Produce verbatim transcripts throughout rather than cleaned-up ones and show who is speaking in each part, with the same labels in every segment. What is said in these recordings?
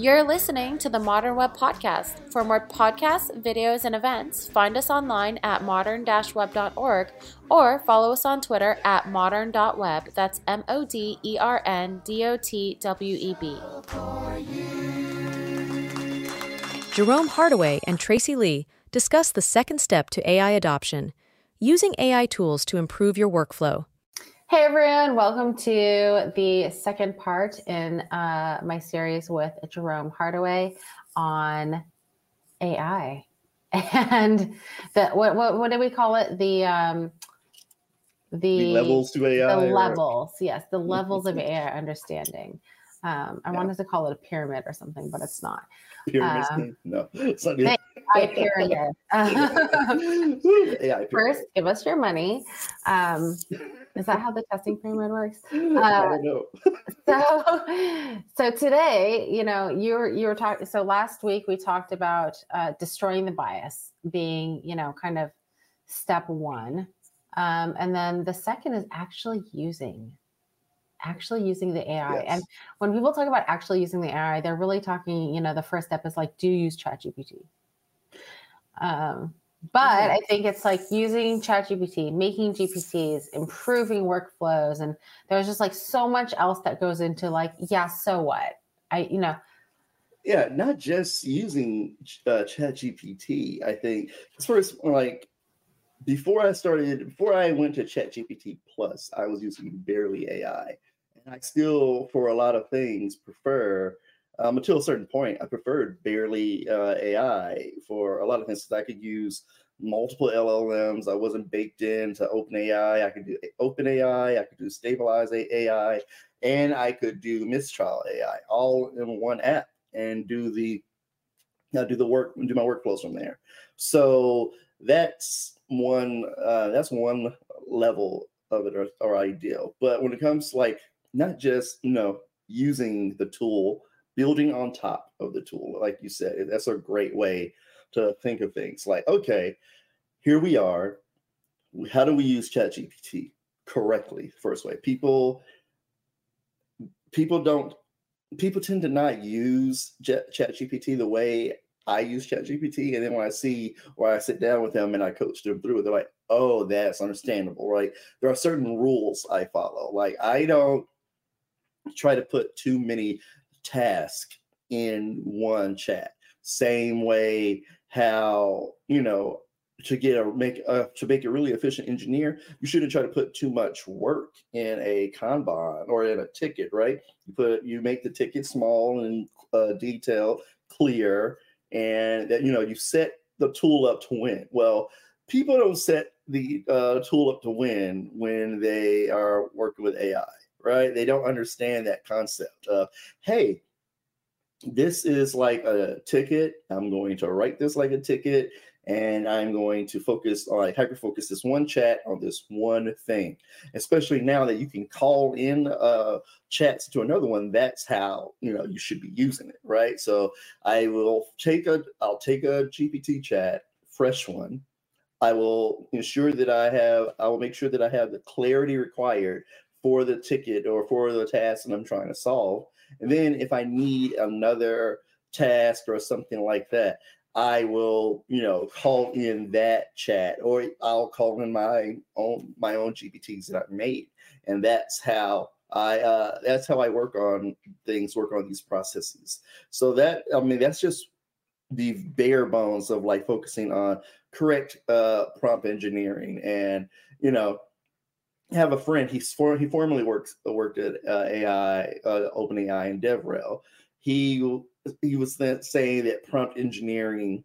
Speaker 1: You're listening to the Modern Web Podcast. For more podcasts, videos, and events, find us online at modern dash web dot org or follow us on Twitter at modern dot web. That's M O D E R N D O T W E B.
Speaker 2: Jerome Hardaway and Tracy Lee discuss the second step to A I adoption, using A I tools to improve your workflow.
Speaker 1: Hey everyone, welcome to the second part in uh, my series with Jerome Hardaway on A I. And the what what what do we call it? The um the,
Speaker 3: the levels to A I.
Speaker 1: The
Speaker 3: or...
Speaker 1: levels, yes, the levels of A I understanding. Um, I yeah. wanted to call it a pyramid or something, but it's not.
Speaker 3: Pyramid? Um, no, it's not good.
Speaker 1: A I pyramid.
Speaker 3: A I pyramid.
Speaker 1: First, give us your money. Um, is that how the testing pyramid works? Uh,
Speaker 3: I don't know.
Speaker 1: so, so today, you know, you were you were talking. So last week we talked about uh, destroying the bias being, you know, kind of step one, um, and then the second is actually using. actually using the A I.
Speaker 3: Yes.
Speaker 1: And when people talk about actually using the A I, they're really talking, you know, the first step is like, do use ChatGPT. Um, but mm-hmm. I think it's like using ChatGPT, making G P Ts, improving workflows. And there's just like so much else that goes into like, yeah, so what? I, you know.
Speaker 3: Yeah, not just using uh, ChatGPT, I think. First, like, before I started, before I went to ChatGPT Plus, I was using barely A I. And I still, for a lot of things, prefer, um, until a certain point, I preferred barely uh, A I for a lot of things. I could use multiple L L Ms. I wasn't baked into OpenAI. I could do OpenAI. I could do Stabilize A I. And I could do Mistral A I all in one app and do the, uh, do the work, do my workflows from there. So that's one uh that's one level of it or, or ideal. But when it comes to like not just you know using the tool, building on top of the tool, like you said, that's a great way to think of things. Like, okay, here we are, how do we use ChatGPT correctly? First way, people people don't people tend to not use ChatGPT the way I use ChatGPT, and then when I see, or I sit down with them and I coach them through it, they're like, oh, that's understandable, right? There are certain rules I follow. Like, I don't try to put too many tasks in one chat. Same way how, you know, to get a make a, to make a really efficient engineer, you shouldn't try to put too much work in a Kanban or in a ticket, right? You put you make the ticket small and uh, detailed, clear. And that, you know, you set the tool up to win. Well, people don't set the uh, tool up to win when they are working with A I, right? They don't understand that concept of, hey, this is like a ticket. I'm going to write this like a ticket, and I'm going to focus on, like, hyper focus this one chat on this one thing. Especially now that you can call in uh, chats to another one, that's how, you know, you should be using it, right? So I will take a, I'll take a G P T chat, fresh one. I will ensure that I have, I will make sure that I have the clarity required for the ticket or for the task that I'm trying to solve. And then if I need another task or something like that, I will, you know, call in that chat, or I'll call in my own my own G P Ts that I've made, and that's how I uh, that's how I work on things, work on these processes. So that I mean, that's just the bare bones of like focusing on correct uh, prompt engineering, and you know, I have a friend. He's for he formerly works worked at uh, A I, uh, OpenAI, and DevRel. He he was saying that prompt engineering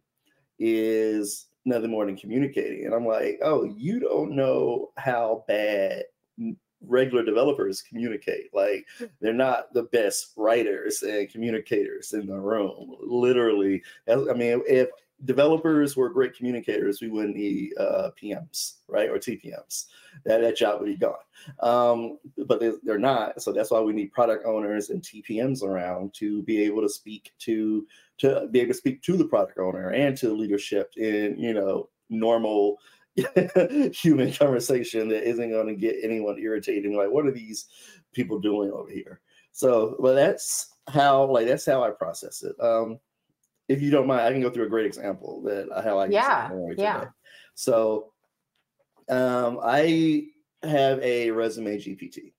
Speaker 3: is nothing more than communicating. And I'm like, oh, you don't know how bad regular developers communicate. Like, they're not the best writers and communicators in the room. Literally, I mean, if developers were great communicators, we wouldn't need uh, P Ms, right? Or T P Ms. That, that job would be gone. Um, but they, they're not. So that's why we need product owners and T P Ms around to be able to speak to, to be able to speak to the product owner and to leadership in, you know, normal human conversation that isn't going to get anyone irritated. Like, what are these people doing over here? So, well, that's how like that's how I process it. Um, if you don't mind, I can go through a great example that how I
Speaker 1: Yeah,
Speaker 3: use it
Speaker 1: yeah.
Speaker 3: today. So um, I have a resume G P T.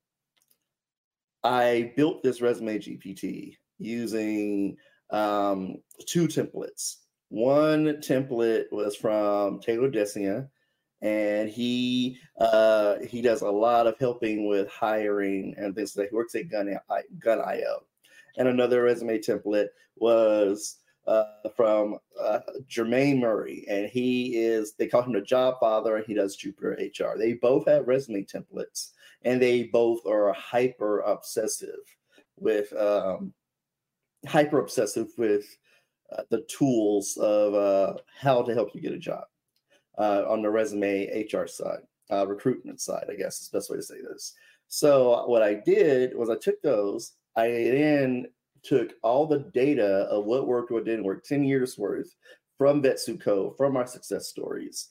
Speaker 3: I built this resume G P T using um, two templates. One template was from Taylor Dessian, and he uh, he does a lot of helping with hiring and things like that. He works at Gun Gun dot I O. And another resume template was uh, from uh, Jermaine Murray, and he is, they call him the job father, and he does Jupiter H R. They both have resume templates, and they both are hyper obsessive with um, hyper obsessive with uh, the tools of uh, how to help you get a job uh, on the resume H R side, uh, recruitment side, I guess is the best way to say this. So what I did was I took those, I then took all the data of what worked, what didn't work, ten years worth from Vetsuko, from our success stories.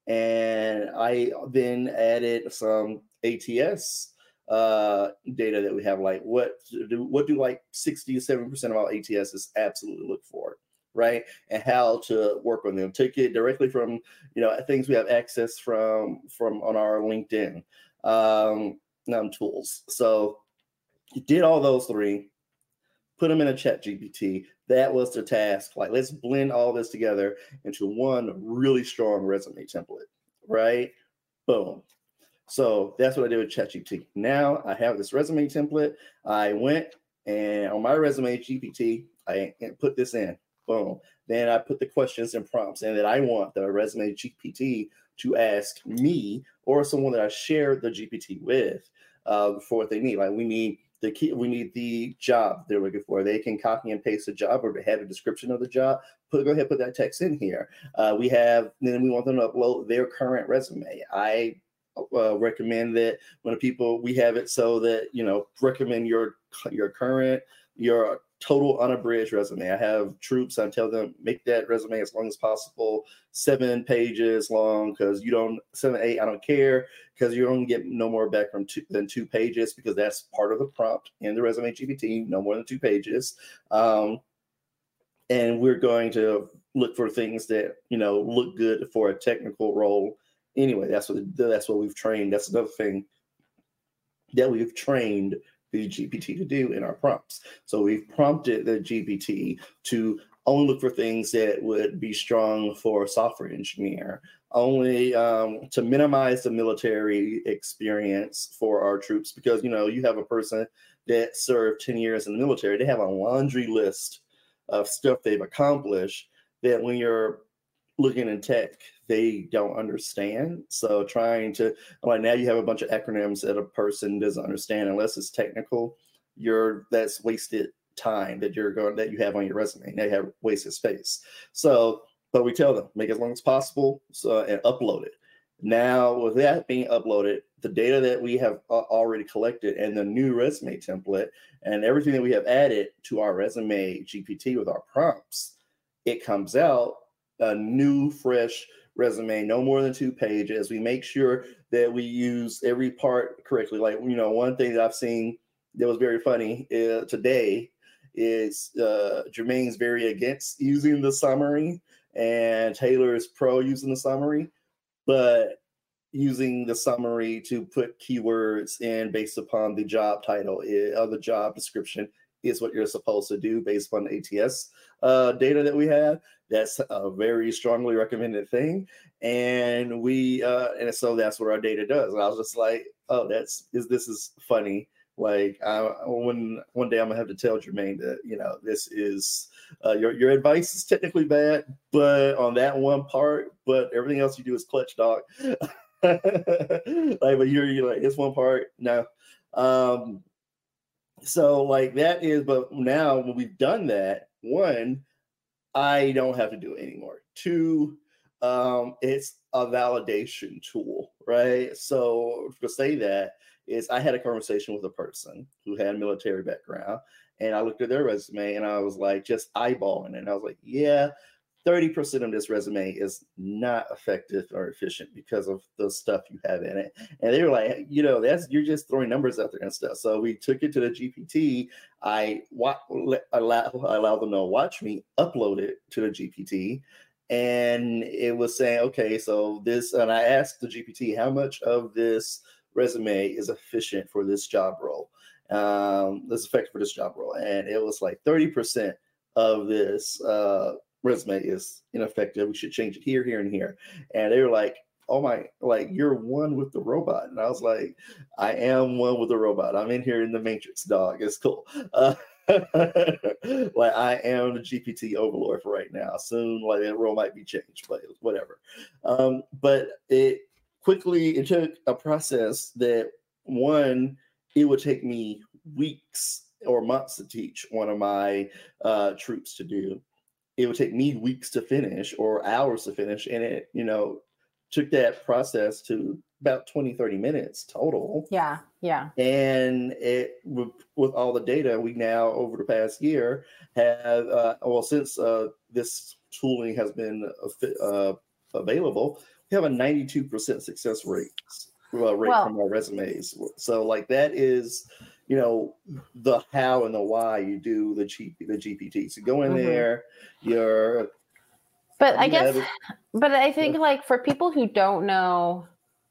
Speaker 3: And I then added some A T S uh, data that we have, like what do, what do like sixty to seventy percent of all A T Ss absolutely look for, right? And how to work on them. Take it directly from, you know, things we have access from, from on our LinkedIn um, um, tools. So you did all those three, put them in a Chat G P T. That was the task. Like, let's blend all this together into one really strong resume template, right? Boom. So that's what I did with Chat G P T. Now I have this resume template. I went and on my resume G P T, I put this in. Boom. Then I put the questions and prompts in that I want the resume G P T to ask me or someone that I shared the G P T with uh, for what they need. Like we need the key, we need the job they're looking for. They can copy and paste the job or have a description of the job. Put go ahead, put that text in here. Uh, we have then we want them to upload their current resume. I uh, recommend that when people we have it so that you know recommend your your current your total unabridged resume. I have troops. I tell them make that resume as long as possible, seven pages long, because you don't seven eight. I don't care because you don't get no more back from two, than two pages because that's part of the prompt in the resume G P T. No more than two pages, um, and we're going to look for things that you know look good for a technical role. Anyway, that's what that's what we've trained. That's another thing that we've trained the G P T to do in our prompts. So we've prompted the G P T to only look for things that would be strong for a software engineer, only um, to minimize the military experience for our troops, because, you know, you have a person that served ten years in the military, they have a laundry list of stuff they've accomplished that when you're looking in tech, they don't understand. So trying to, like now you have a bunch of acronyms that a person doesn't understand unless it's technical. You're that's wasted time that you're going that you have on your resume. Now you have wasted space. So, but we tell them make it as long as possible. So and upload it. Now with that being uploaded, the data that we have already collected and the new resume template and everything that we have added to our resume G P T with our prompts, it comes out a new, fresh resume, no more than two pages. We make sure that we use every part correctly. Like, you know, one thing that I've seen that was very funny uh, today is uh, Jermaine's very against using the summary and Taylor is pro using the summary, but using the summary to put keywords in based upon the job title of the job description is what you're supposed to do based upon the A T S uh, data that we have. That's a very strongly recommended thing. And we, uh, and so that's what our data does. And I was just like, oh, that's, is this is funny. Like I, when one day I'm gonna have to tell Jermaine that, you know, this is, uh, your, your advice is technically bad, but on that one part, but everything else you do is clutch, dog. Like, but you're, you're like, it's one part. No. Um, so like that is, but now when we've done that, one, I don't have to do it anymore. Two, um, it's a validation tool, right? So to say that is I had a conversation with a person who had a military background and I looked at their resume and I was like, just eyeballing it. And I was like, yeah, thirty percent of this resume is not effective or efficient because of the stuff you have in it. And they were like, you know, that's, you're just throwing numbers out there and stuff. So we took it to the G P T. I wa- allow, allow them to watch me upload it to the G P T. And it was saying, okay, so this, and I asked the G P T, how much of this resume is efficient for this job role? Um, that's effective for this job role. And it was like thirty percent of this uh, resume is ineffective. We should change it here, here, and here. And they were like, oh my, like, you're one with the robot. And I was like, I am one with the robot. I'm in here in the Matrix, dog. It's cool. Uh, like, I am the G P T overlord for right now. Soon, like, that role might be changed, but whatever. Um, but it quickly, it took a process that, one, it would take me weeks or months to teach one of my uh, troops to do. It would take me weeks to finish or hours to finish. And it, you know, took that process to about twenty, thirty minutes total.
Speaker 1: Yeah, yeah.
Speaker 3: And it, with, with all the data, we now, over the past year, have, uh, well, since uh, this tooling has been uh, available, we have a ninety-two percent success rate, uh, rate
Speaker 1: Well,
Speaker 3: from our resumes. So, like, that is, you know, the how and the why you do the G, the G P T. So go in
Speaker 1: Mhm.
Speaker 3: there, you're,
Speaker 1: But I
Speaker 3: you
Speaker 1: guess,
Speaker 3: have it-
Speaker 1: but I think like for people who don't know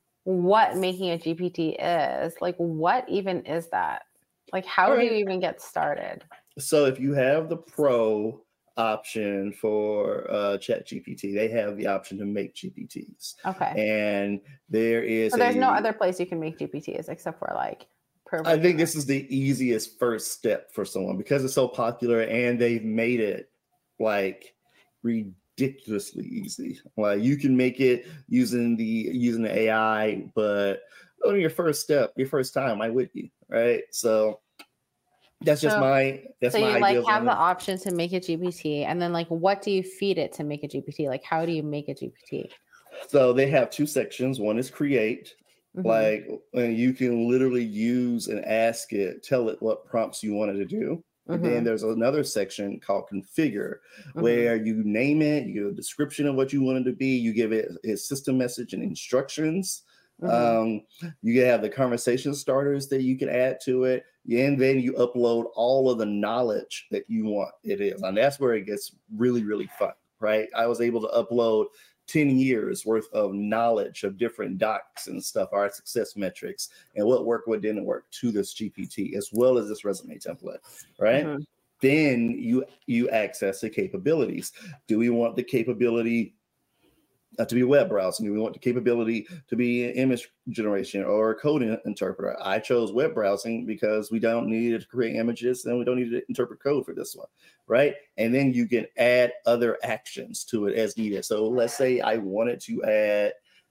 Speaker 1: what making a G P T is, like what even is that? Like how
Speaker 3: All
Speaker 1: do
Speaker 3: right.
Speaker 1: you even get started?
Speaker 3: So if you have the pro option for uh, ChatGPT, they have the option to make G P Ts.
Speaker 1: Okay.
Speaker 3: And there is
Speaker 1: So there's
Speaker 3: a,
Speaker 1: no other place you can make G P Ts except for like per
Speaker 3: I think this is the easiest first step for someone because it's so popular and they've made it like ridiculously easy. Like you can make it using the using the A I, but on your first step, your first time, I would be right. So that's just
Speaker 1: So-
Speaker 3: my that's
Speaker 1: So
Speaker 3: my
Speaker 1: you like
Speaker 3: ideas
Speaker 1: have
Speaker 3: on
Speaker 1: the
Speaker 3: it.
Speaker 1: option to make a G P T, and then like what do you feed it to make a G P T? Like how do you make a G P T?
Speaker 3: So they have two sections. One is create,
Speaker 1: Mhm.
Speaker 3: like, and you can literally use and ask it, tell it what prompts you wanted to do. And then
Speaker 1: Mhm.
Speaker 3: there's another section called configure,
Speaker 1: Mhm.
Speaker 3: where you name it, you give a description of what you want it to be, you give it a system message and instructions.
Speaker 1: Mhm.
Speaker 3: Um, you have the conversation starters that you can add to it, and then you upload all of the knowledge that you want it is. And that's where it gets really, really fun, right? I was able to upload ten years worth of knowledge of different docs and stuff, our success metrics, and what worked, what didn't work to this G P T, as well as this resume template, right?
Speaker 1: Mhm.
Speaker 3: Then you you access the capabilities. Do we want the capability uh, to be web browsing? Do we want the capability to be image generation or code in- interpreter? I chose web browsing because we don't need to create images and we don't need to interpret code for this one, right? And then you can add other actions to it as needed. So let's say I wanted to add,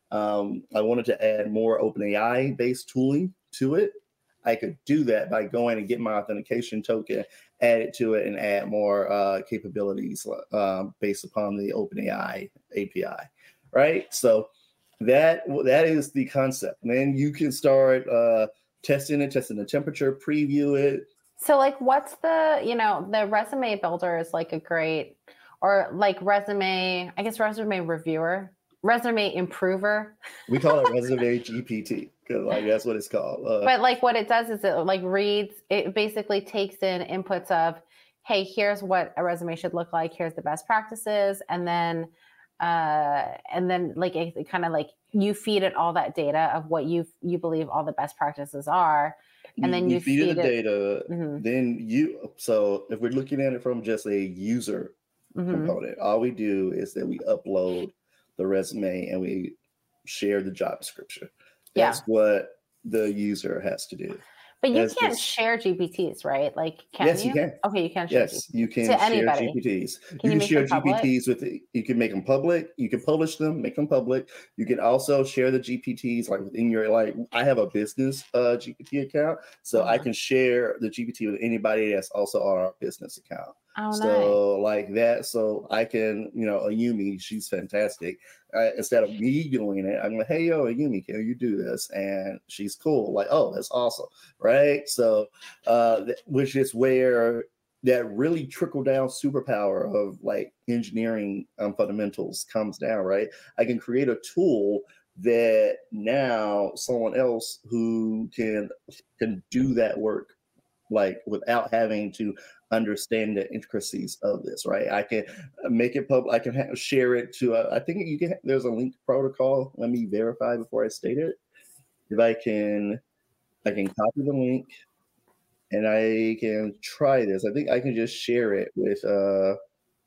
Speaker 3: um, I wanted to add more OpenAI based tooling to it. I could do that by going and get my authentication token, add it to it, and add more uh, capabilities uh, based upon the OpenAI A P I. Right, so that that is the concept. And then you can start uh, testing it, testing the temperature, preview it.
Speaker 1: So like what's the, you know, the resume builder is like a great, or like resume, I guess resume reviewer, resume improver.
Speaker 3: We call it Resume G P T because like that's what it's called. Uh,
Speaker 1: But like what it does is it like reads, it basically takes in inputs of, hey, here's what a resume should look like, here's the best practices, and then uh and then like it, it kind of like you feed it all that data of what you you believe all the best practices are, and
Speaker 3: we,
Speaker 1: then
Speaker 3: we
Speaker 1: you
Speaker 3: feed,
Speaker 1: feed
Speaker 3: it the
Speaker 1: it
Speaker 3: data.
Speaker 1: Mhm.
Speaker 3: Then you. So if we're looking at it from just a user
Speaker 1: Mhm.
Speaker 3: component, all we do is that we upload the resume and we share the job description. That's
Speaker 1: Yeah.
Speaker 3: what the user has to do.
Speaker 1: But you
Speaker 3: That's
Speaker 1: can't
Speaker 3: just-
Speaker 1: share G P Ts, right? Like, can
Speaker 3: Yes,
Speaker 1: you?
Speaker 3: you can.
Speaker 1: Okay, you can share
Speaker 3: Yes, you can
Speaker 1: To
Speaker 3: share
Speaker 1: anybody.
Speaker 3: G P Ts.
Speaker 1: Can
Speaker 3: you
Speaker 1: you
Speaker 3: can
Speaker 1: make
Speaker 3: share
Speaker 1: them public?
Speaker 3: G P Ts with you can make them public. You can publish them, make them public. You can also share the G P Ts like within your like. I have a business uh, G P T account, so I
Speaker 1: Uh-huh.
Speaker 3: can share the G P T with anybody that's also on our business account.
Speaker 1: Oh, nice.
Speaker 3: So like that, so I can, you know, Ayumi, she's fantastic. Uh, instead of me doing it, I'm like, hey, yo, Ayumi, can you do this? And she's cool. Like, oh, that's awesome, right? So, uh, th- which is where that really trickle down superpower of like engineering um, fundamentals comes down, right? I can create a tool that now someone else who can can do that work like without having to understand the intricacies of this, right? I can make it public. I can ha- share it to. A, I think you can. There's a link protocol. Let me verify before I state it. If I can, I can copy the link, and I can try this. I think I can just share it with uh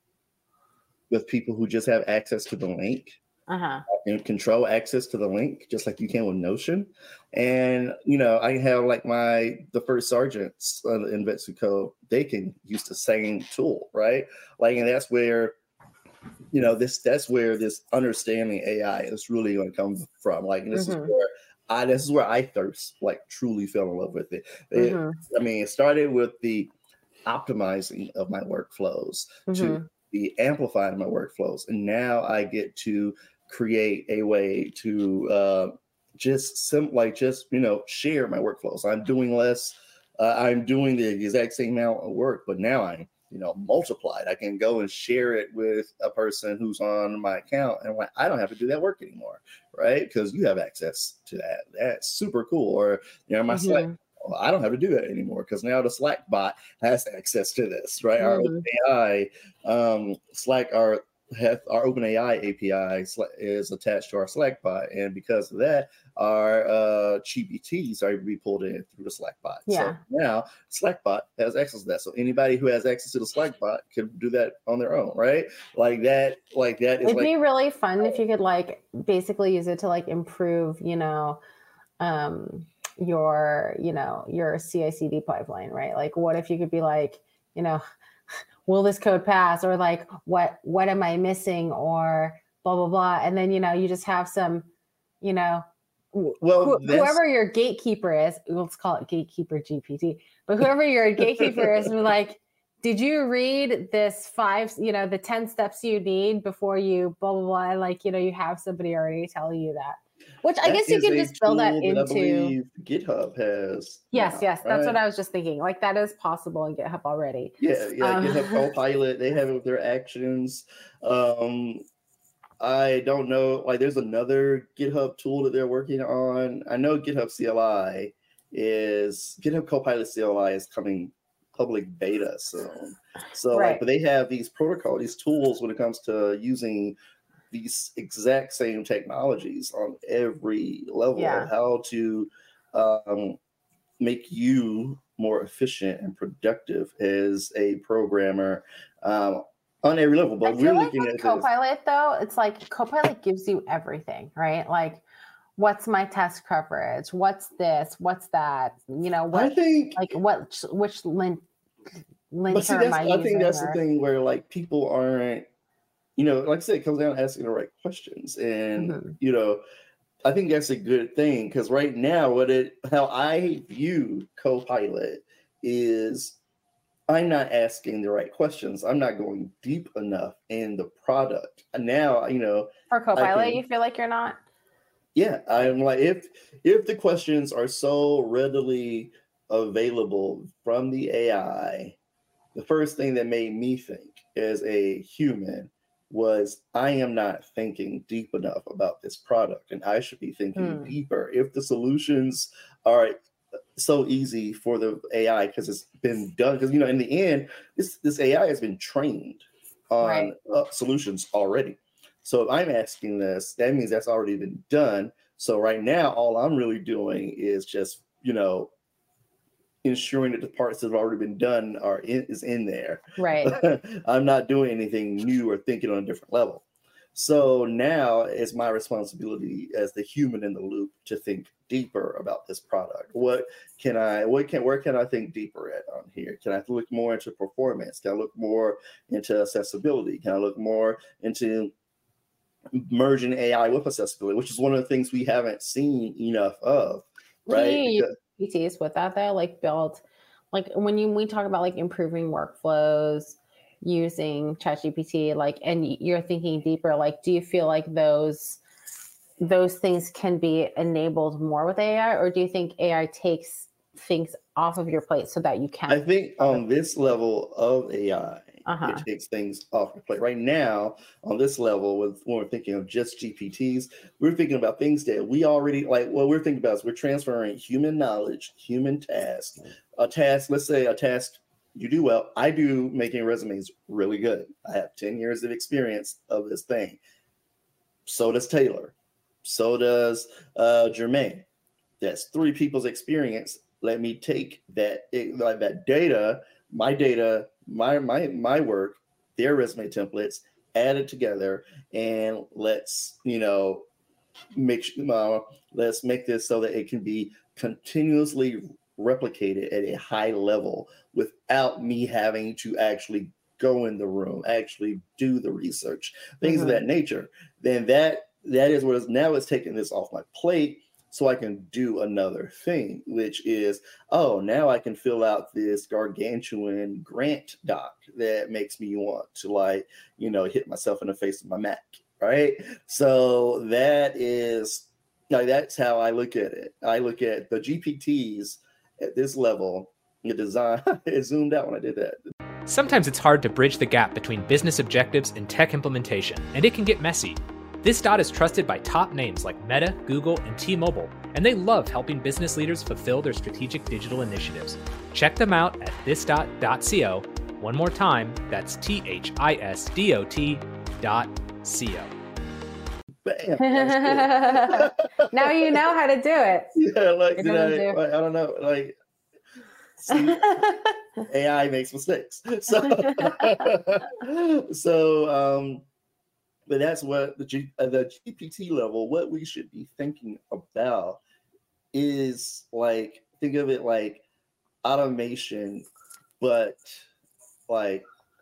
Speaker 3: with people who just have access to the link.
Speaker 1: Uh-huh.
Speaker 3: I can control access to the link just like you can with Notion. And, you know, I have like my, the first sergeants uh, in Vetsuko, they can use the same tool, right? Like, and that's where, you know, this, that's where this understanding A I is really going to come from. Like, and this mm-hmm. is where I, this is where I first like truly fell in love with it. it mm-hmm. I mean, it started with the optimizing of my workflows mm-hmm. to the amplifying my workflows. And now I get to create a way to uh, just sim- like just you know share my workflows. I'm doing less. Uh, I'm doing the exact same amount of work, but now I'm you know multiplied. I can go and share it with a person who's on my account, and like I don't have to do that work anymore, right? Because you have access to that. That's super cool. Or you know my mm-hmm. Slack. Well, I don't have to do that anymore because now the Slack bot has access to this, right? Mm-hmm. Our A I, um, Slack, our Have our OpenAI A P I is attached to our Slack bot, and because of that, our uh, G P Ts are able to be pulled in through the Slack bot.
Speaker 1: Yeah.
Speaker 3: So now Slack bot has access to that. So anybody who has access to the Slack bot can do that on their own, right? Like that, like that is.
Speaker 1: It'd
Speaker 3: like,
Speaker 1: be really fun if you could like basically use it to like improve, you know, um, your, you know, your C I C D pipeline, right? Like, what if you could be like, you know, will this code pass, or like what what am I missing, or blah blah blah, and then you know you just have some, you know,
Speaker 3: well
Speaker 1: wh- whoever your gatekeeper is, let's call it gatekeeper G P T, but whoever your gatekeeper is, like, did you read this five, you know, the ten steps you need before you blah blah blah, and like you know you have somebody already telling you that. Which I
Speaker 3: that
Speaker 1: guess you can just build that into.
Speaker 3: That I believe GitHub has.
Speaker 1: Yes,
Speaker 3: now,
Speaker 1: yes, that's
Speaker 3: right?
Speaker 1: what I was just thinking. Like that is possible in GitHub already.
Speaker 3: Yeah, yeah. Um, GitHub Copilot, they have it with their actions. Um, I don't know. Like, there's another GitHub tool that they're working on. I know GitHub C L I is GitHub Copilot C L I is coming public beta soon. So, right. like, but they have these protocol, these tools when it comes to using these exact same technologies on every level
Speaker 1: yeah.
Speaker 3: of how to um, make you more efficient and productive as a programmer um, on every level. But
Speaker 1: I
Speaker 3: we're
Speaker 1: feel like
Speaker 3: looking
Speaker 1: with
Speaker 3: at
Speaker 1: Copilot, this. though, it's like Copilot gives you everything, right? Like, what's my test coverage? What's this? What's that? You know, what?
Speaker 3: I think
Speaker 1: like what? Which lint?
Speaker 3: But see, that's, I, I think that's or, the thing where like people aren't. You know, like I said, it comes down to asking the right questions. And, mm-hmm. you know, I think that's a good thing because right now, what it how I view Copilot is I'm not asking the right questions. I'm not going deep enough in the product. And now, you know,
Speaker 1: for Copilot, can, you feel like you're not?
Speaker 3: Yeah, I'm like, if if the questions are so readily available from the A I, the first thing that made me think as a human was I am not thinking deep enough about this product, and I should be thinking mm. deeper. If the solutions are so easy for the A I because it's been done, because you know in the end this this A I has been trained on right. uh, solutions already. So if I'm asking this, that means that's already been done. So right now, all I'm really doing is just you know ensuring that the parts that have already been done are in, is in there.
Speaker 1: Right.
Speaker 3: I'm not doing anything new or thinking on a different level. So now it's my responsibility as the human in the loop to think deeper about this product. What can I, what can, where can I think deeper at on here? Can I look more into performance? Can I look more into accessibility? Can I look more into merging A I with accessibility, which is one of the things we haven't seen enough of, right?
Speaker 1: P Ts with that though, like build, like when you we talk about like improving workflows using ChatGPT, like, and you're thinking deeper, like, do you feel like those those things can be enabled more with A I, or do you think A I takes things off of your plate so that you can.
Speaker 3: I think on this level of A I,
Speaker 1: Uh-huh.
Speaker 3: it takes things off your plate. Right now, on this level, with when we're thinking of just G P Ts, we're thinking about things that we already like. What we're thinking about is we're transferring human knowledge, human task, a task. Let's say a task you do well. I do making resumes really good. I have ten years of experience of this thing. So does Taylor. So does uh, Jermaine. That's three people's experience. Let me take that like that data, my data, my my my work, their resume templates, add it together, and let's you know make uh, let's make this so that it can be continuously replicated at a high level without me having to actually go in the room, actually do the research, things mm-hmm. of that nature. Then that that is what is now it's taking this off my plate. So I can do another thing, which is, oh, now I can fill out this gargantuan grant doc that makes me want to, like, you know, hit myself in the face with my Mac, right? So that is, like, that's how I look at it. I look at the G P Ts at this level, the design, it zoomed out when I did that.
Speaker 4: Sometimes it's hard to bridge the gap between business objectives and tech implementation, and it can get messy. ThisDot is trusted by top names like Meta, Google, and T-Mobile, and they love helping business leaders fulfill their strategic digital initiatives. Check them out at thisdot dot co. One more time, that's T H I S D O T dot C O.
Speaker 3: Bam,
Speaker 1: now you know how to do it.
Speaker 3: Yeah, like, did I, do. like I don't know, like see, A I makes mistakes. So, so um but that's what the G, uh, the G P T level, what we should be thinking about is like, think of it like automation, but like,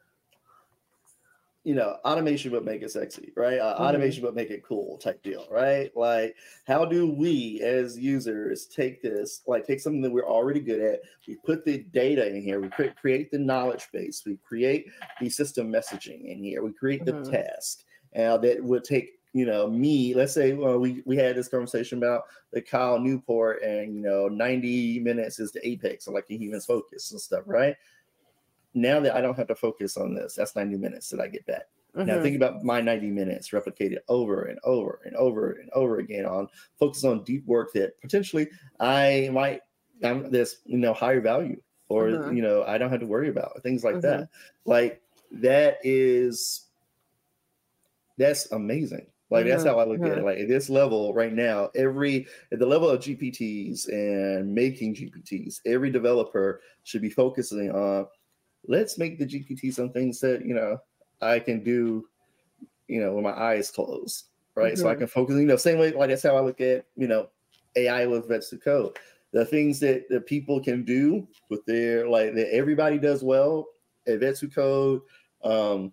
Speaker 3: you know, automation, but make it sexy, right? Uh, mm-hmm. Automation, but make it cool type deal, right? Like, how do we as users take this, like take something that we're already good at, we put the data in here, we create, create the knowledge base, we create the system messaging in here, we create mm-hmm. the task. Uh, that would take, you know, me, let's say well, we, we had this conversation about the Kyle Newport and, you know, ninety minutes is the apex of like a human's focus and stuff, right? Now that I don't have to focus on this, that's ninety minutes that I get back. Mm-hmm. Now think about my ninety minutes replicated over and over and over and over again on focus on deep work that potentially I might, I'm this, you know, higher value or, mm-hmm. you know, I don't have to worry about things like mm-hmm. that. Like that is... That's amazing. Like, mm-hmm. that's how I look mm-hmm. at it. Like, at this level right now, every, at the level of G P Ts and making G P Ts, every developer should be focusing on, let's make the G P Ts on things that, you know, I can do, you know, with my eyes closed, right? Mm-hmm. So I can focus, you know, same way, like, that's how I look at, you know, A I with Vets to Code. The things that, that people can do with their, like, that everybody does well at Vets to Code, um,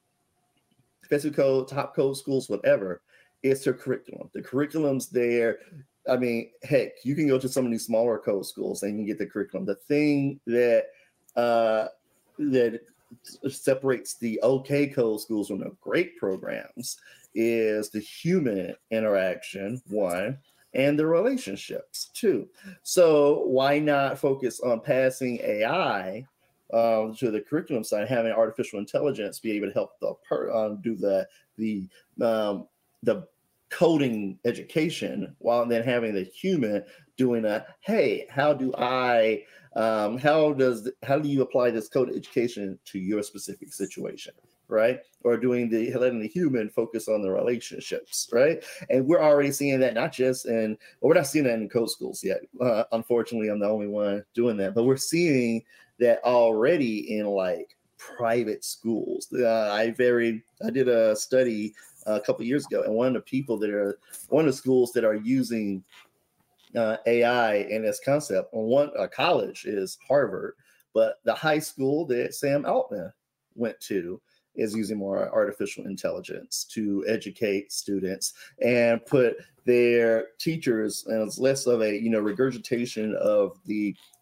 Speaker 3: Vets to Code, top code schools, whatever, it's their curriculum. The curriculum's there. I mean, heck, you can go to some of these smaller code schools and you can get the curriculum. The thing that uh, that separates the okay code schools from the great programs is the human interaction, one, and the relationships, two. So why not focus on passing A I Um, to the curriculum side, having artificial intelligence be able to help the per, um, do the the um, the coding education, while then having the human doing a hey, how do I um, how does how do you apply this code education to your specific situation, right? Or doing the letting the human focus on the relationships, right? And we're already seeing that not just in well, we're not seeing that in code schools yet. Uh, unfortunately, I'm the only one doing that, but we're seeing that already in like private schools. Uh, I very, I did a study a couple of years ago, and one of the people that are, one of the schools that are using uh, A I in this concept, on one a college is Harvard, but the high school that Sam Altman went to is using more artificial intelligence to educate students and put their teachers, and it's less of a, you know, regurgitation of the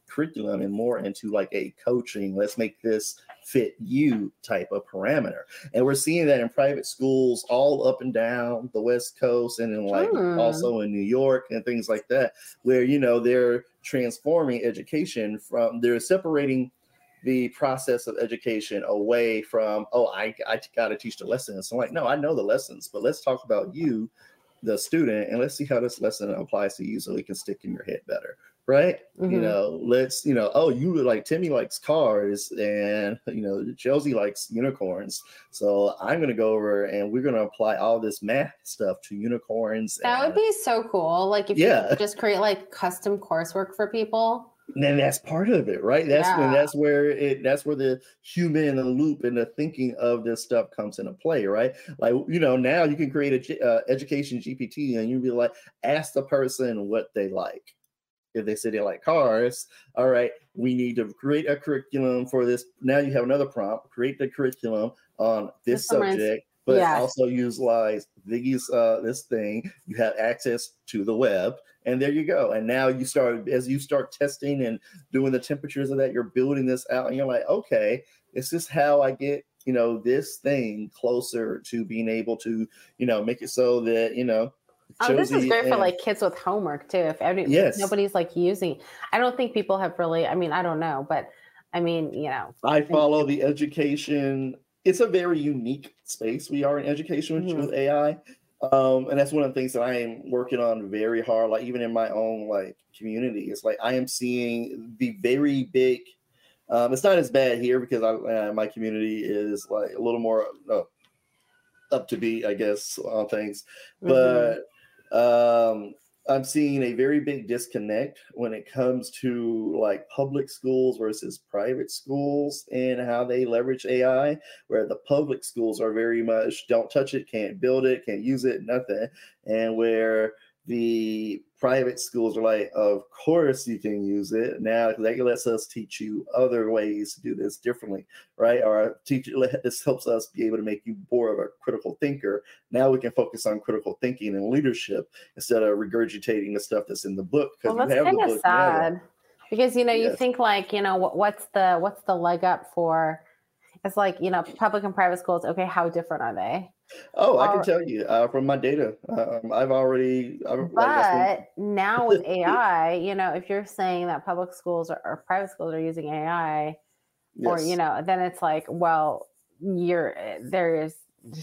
Speaker 3: curriculum and more into like a coaching, let's make this fit you type of parameter. And we're seeing that in private schools all up and down the West Coast, and in like
Speaker 1: Hmm.
Speaker 3: also in New York and things like that, where, you know, they're transforming education from, they're separating the process of education away from, oh, I, I got to teach the lessons. I'm like, no, I know the lessons, but let's talk about you, the student, and let's see how this lesson applies to you so it can stick in your head better. Right.
Speaker 1: Mhm.
Speaker 3: You know, let's, you know, oh, you like Timmy likes cars and, you know, Chelsea likes unicorns. So I'm going to go over and we're going to apply all this math stuff to unicorns.
Speaker 1: That
Speaker 3: and,
Speaker 1: would be so cool. Like if
Speaker 3: Yeah.
Speaker 1: you could just create like custom coursework for people.
Speaker 3: And that's part of it, right? That's when
Speaker 1: Yeah.
Speaker 3: that's where it that's where the human in the loop and the thinking of this stuff comes into play, right? Like, you know, now you can create a G- uh, education G P T and you be like, ask the person what they like. If they say they like cars, all right, we need to create a curriculum for this. Now you have another prompt, create the curriculum on this
Speaker 1: This reminds-
Speaker 3: subject, but
Speaker 1: yeah.
Speaker 3: also utilize these uh, this thing. You have access to the web, and there you go. And now you start, as you start testing and doing the temperatures of that, you're building this out, and you're like, okay, this is how I get, you know, this thing closer to being able to, you know, make it so that, you know,
Speaker 1: Oh, this is
Speaker 3: Josie
Speaker 1: great for
Speaker 3: and-
Speaker 1: like kids with homework too. If every,
Speaker 3: Yes.
Speaker 1: nobody's like using, I don't think people have really, I mean, I don't know, but I mean, you know,
Speaker 3: I follow the education. It's a very unique space we are in education with,
Speaker 1: Mhm.
Speaker 3: with A I. Um, and that's one of the things that I am working on very hard, like even in my own like community. It's like I am seeing the very big, um, it's not as bad here because I, uh, my community is like a little more uh, up to beat, I guess, on things.
Speaker 1: Mhm.
Speaker 3: But um, I'm seeing a very big disconnect when it comes to like public schools versus private schools and how they leverage A I, where the public schools are very much don't touch it, can't build it, can't use it, nothing. And where the private schools are like, of course you can use it. Now that lets us teach you other ways to do this differently, right? Or teach this helps us be able to make you more of a critical thinker. Now we can focus on critical thinking and leadership instead of regurgitating the stuff that's in the book.
Speaker 1: Well,
Speaker 3: Because
Speaker 1: that's
Speaker 3: you have the
Speaker 1: kind of
Speaker 3: book now.
Speaker 1: sad because, you know, you
Speaker 3: Yes.
Speaker 1: think like, you know, what, what's the, what's the leg up for, it's like, you know, public and private schools. Okay. How different are they?
Speaker 3: Oh, I can
Speaker 1: Or-
Speaker 3: tell you uh, from my data. Um, I've already. I've, like, that's
Speaker 1: But now with A I, you know, if you're saying that public schools or, or private schools are using A I,
Speaker 3: been-
Speaker 1: or
Speaker 3: yes.
Speaker 1: you know, then it's like, well, you're there is,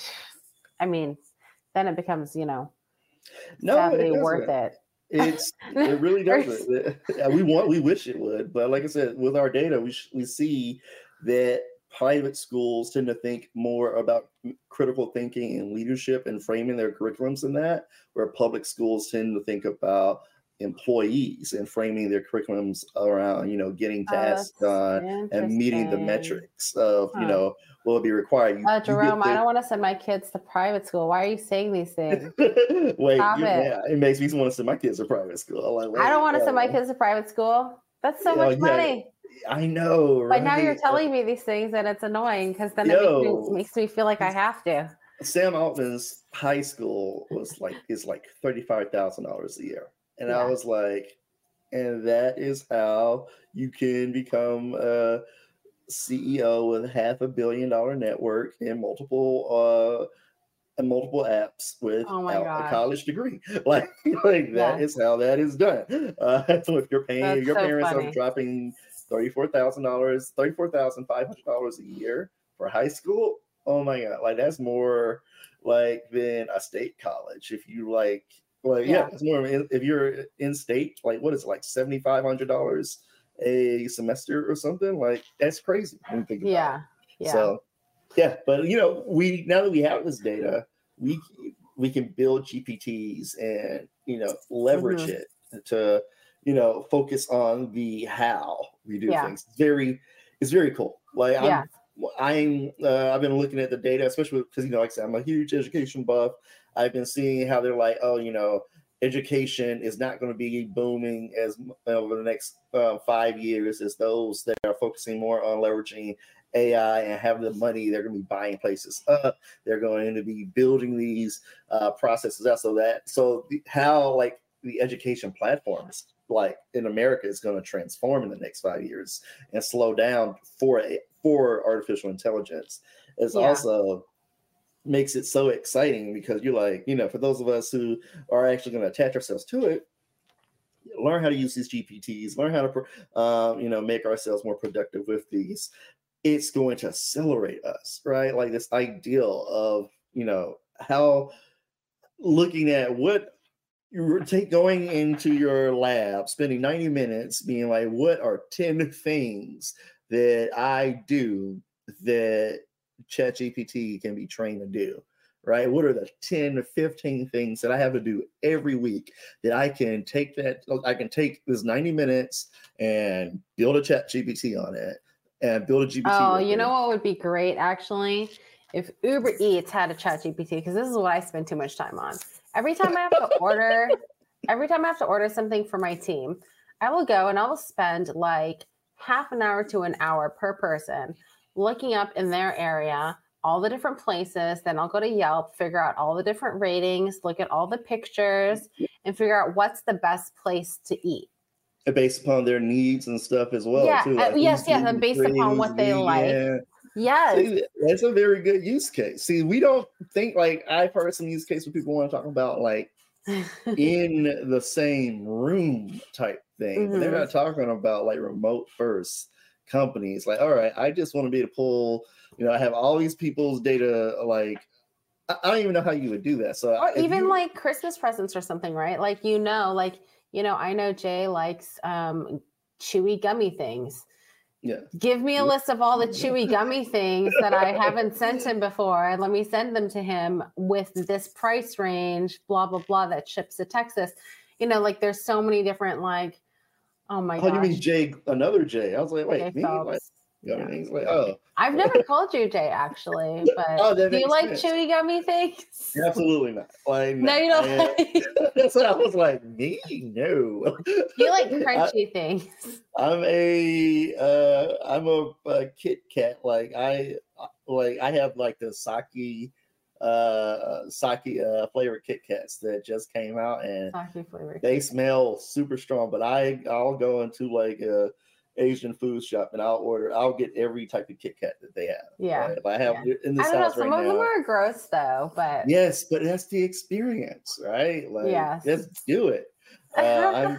Speaker 1: I mean, then it becomes, you know,
Speaker 3: no,
Speaker 1: sadly
Speaker 3: it
Speaker 1: worth
Speaker 3: doesn't.
Speaker 1: it.
Speaker 3: It's it really doesn't. Yeah, we want we wish it would, but like I said, with our data, we sh- we see that private schools tend to think more about critical thinking and leadership and framing their curriculums in that, where public schools tend to think about employees and framing their curriculums around, you know, getting
Speaker 1: Oh,
Speaker 3: tasks
Speaker 1: that's
Speaker 3: done and meeting the
Speaker 1: interesting.
Speaker 3: metrics of, you
Speaker 1: Huh.
Speaker 3: know, what will be required. You,
Speaker 1: Uh,
Speaker 3: you get
Speaker 1: Jerome, I
Speaker 3: the-
Speaker 1: don't want to send my kids to private school. Why are you saying these things?
Speaker 3: Wait,
Speaker 1: Stop
Speaker 3: you,
Speaker 1: it.
Speaker 3: yeah, it makes me want to send my kids to private school. I'm like,
Speaker 1: I don't
Speaker 3: wait,
Speaker 1: want to send my
Speaker 3: uh,
Speaker 1: kids to private school. That's so
Speaker 3: Oh,
Speaker 1: much
Speaker 3: yeah.
Speaker 1: money.
Speaker 3: I know, right?
Speaker 1: But now you're telling me these things and it's annoying because then it makes
Speaker 3: Yo.
Speaker 1: me, makes me feel like I have to.
Speaker 3: Sam Altman's high school was like is like thirty-five thousand dollars a year, and I
Speaker 1: Yeah.
Speaker 3: was like, and that is how you can become a C E O with half a billion dollar network and multiple uh and multiple apps
Speaker 1: Oh my
Speaker 3: without a
Speaker 1: gosh.
Speaker 3: college degree. Like, like that
Speaker 1: Yes.
Speaker 3: is how that is done. Uh, so if you're paying,
Speaker 1: That's
Speaker 3: your
Speaker 1: so
Speaker 3: parents
Speaker 1: funny.
Speaker 3: are dropping thirty-four thousand dollars, thirty-four thousand five hundred dollars a year for high school. Oh my god, like that's more like than a state college. If you like, like yeah,
Speaker 1: Yeah.
Speaker 3: it's more. If you're in state, like what is it, like seventy-five hundred dollars a semester or something? Like that's crazy when you think about it.
Speaker 1: Yeah. Yeah.
Speaker 3: So, yeah, but you know, we now that we have this data, we we can build G P Ts and you know leverage
Speaker 1: Mhm.
Speaker 3: it to you know focus on the how we do
Speaker 1: Yeah.
Speaker 3: things. It's very, it's very cool. Like I'm,
Speaker 1: Yeah.
Speaker 3: I'm uh, I've been looking at the data, especially because you know, like I said, I'm a huge education buff. I've been seeing how they're like, oh, you know, education is not going to be booming as over the next uh, five years as those that are focusing more on leveraging A I and have the money. They're going to be buying places up. They're going to be building these uh, processes out. So that so the, how like the education platforms like in America is going to transform in the next five years and slow down for a, for artificial intelligence. It's yeah. also makes it so exciting because you're like, you know, for those of us who are actually going to attach ourselves to it, learn how to use these G P Ts, learn how to, um, you know, make ourselves more productive with these. It's going to accelerate us, right? Like this ideal of, you know, how looking at what you take going into your lab, spending ninety minutes being like, what are ten things that I do that ChatGPT can be trained to do, right? What are the ten to fifteen things that I have to do every week that I can take that, I can take this ninety minutes and build a ChatGPT on it and build a G P T.
Speaker 1: Oh, you know what would be great actually? If Uber Eats had a ChatGPT, because this is what I spend too much time on. Every time I have to order, every time I have to order something for my team, I will go and I will spend like half an hour to an hour per person looking up in their area all the different places. Then I'll go to Yelp, figure out all the different ratings, look at all the pictures, and figure out what's the best place to eat.
Speaker 3: Based upon their needs and stuff as well.
Speaker 1: Yeah,
Speaker 3: too.
Speaker 1: Like, uh, yes, yes, and based upon what they like. Yes.
Speaker 3: See, that's a very good use case. See, we don't think like I've heard some use case where people want to talk about like in the same room type thing. Mm-hmm. But they're not talking about like remote first companies. Like, all right, I just want to be able to pull, you know, I have all these people's data. Like, I, I don't even know how you would do that. So,
Speaker 1: or even
Speaker 3: you,
Speaker 1: like Christmas presents or something, right? Like, you know, like, you know, I know Jay likes um, chewy gummy things.
Speaker 3: Yeah.
Speaker 1: Give me a list of all the chewy gummy things that I haven't sent him before, and let me send them to him with this price range, blah, blah, blah, that ships to Texas. You know, like there's so many different, like, oh my god.
Speaker 3: Oh, gosh. You mean Jay, another Jay? I was like, wait, me? Like, you know, yeah. like, oh.
Speaker 1: I've never called you Jay, actually, but oh, do you like sense. chewy gummy things?
Speaker 3: Absolutely not. Like,
Speaker 1: no, you don't I, like
Speaker 3: that's what I was like, me? No.
Speaker 1: You like crunchy I, things.
Speaker 3: I'm a uh I'm a, a Kit Kat. Like I like I have like the sake uh sake uh flavored Kit Kats that just came out, and
Speaker 1: sake flavored.
Speaker 3: They smell super strong, but I I'll go into like a Asian food shop and I'll order I'll get every type of Kit Kat that they have.
Speaker 1: Yeah.
Speaker 3: Right? If I have
Speaker 1: yeah.
Speaker 3: in this
Speaker 1: I don't
Speaker 3: house
Speaker 1: know, some
Speaker 3: right
Speaker 1: of
Speaker 3: now,
Speaker 1: them are gross though, but
Speaker 3: yes, but that's the experience, right? Like
Speaker 1: yes.
Speaker 3: Just do it. Uh, I'm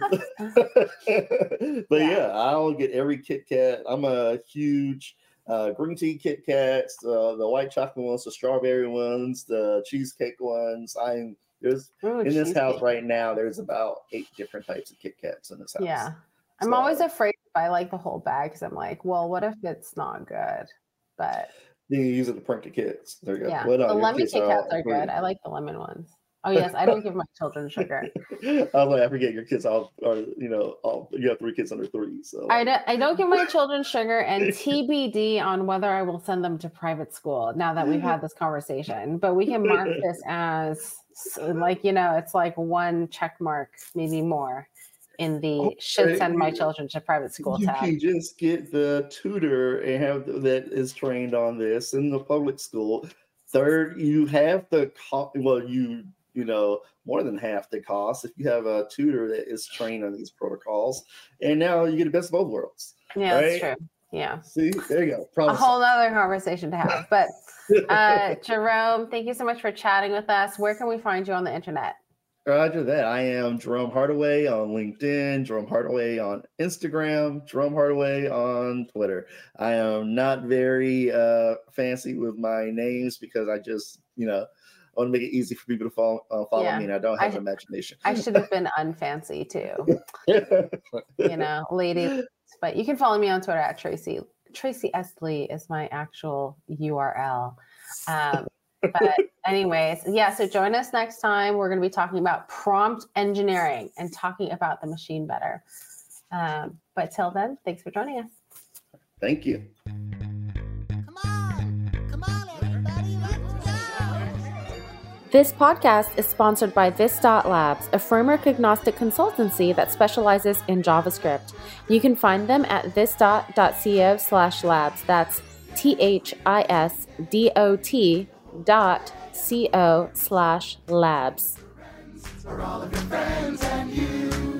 Speaker 3: but yeah. yeah, I'll get every Kit Kat. I'm a huge uh, green tea Kit Kats, uh, the white chocolate ones, the strawberry ones, the cheesecake ones. I'm there's Ooh, in this house right now. There's about eight different types of Kit Kats in this house.
Speaker 1: Yeah, I'm so, always afraid to buy like the whole bag because I'm like, well, what if it's not good? But
Speaker 3: then you use it to prank the kids. There you go.
Speaker 1: Yeah,
Speaker 3: well, no,
Speaker 1: the lemon Kit Kats are,
Speaker 3: are
Speaker 1: good. I like the lemon ones. Oh yes, I don't give my children sugar.
Speaker 3: I was like, I forget your kids all are, you know, all you have three kids under three. So
Speaker 1: I don't, I don't give my children sugar, and T B D on whether I will send them to private school now that we've had this conversation. But we can mark this as like, you know, it's like one check mark, maybe more, in the okay. should send my children to private school
Speaker 3: you
Speaker 1: tab.
Speaker 3: You can just get the tutor and have that is trained on this in the public school. Third, you have the co- well, you you know, more than half the cost if you have a tutor that is trained on these protocols. And now you get the best of both worlds.
Speaker 1: Yeah,
Speaker 3: right?
Speaker 1: That's true. Yeah.
Speaker 3: See, there you go. Promise.
Speaker 1: A whole other conversation to have. But uh, Jerome, thank you so much for chatting with us. Where can we find you on the internet?
Speaker 3: Roger that. I am Jerome Hardaway on LinkedIn, Jerome Hardaway on Instagram, Jerome Hardaway on Twitter. I am not very uh, fancy with my names because I just, you know, I want to make it easy for people to follow, uh, follow yeah. me, and I don't have I, an imagination.
Speaker 1: I should have been unfancy too, you know, lady. But you can follow me on Twitter at Tracy. Tracy S. Lee is my actual U R L. Um, but anyways, yeah, so join us next time. We're going to be talking about prompt engineering and talking about the machine better. Um, but till then, thanks for joining us.
Speaker 3: Thank you.
Speaker 2: This podcast is sponsored by This Dot Labs, a framework-agnostic consultancy that specializes in JavaScript. You can find them at thisdot.co slash labs. That's T-H-I-S-D-O-T dot C-O slash labs. For all of your friends and you.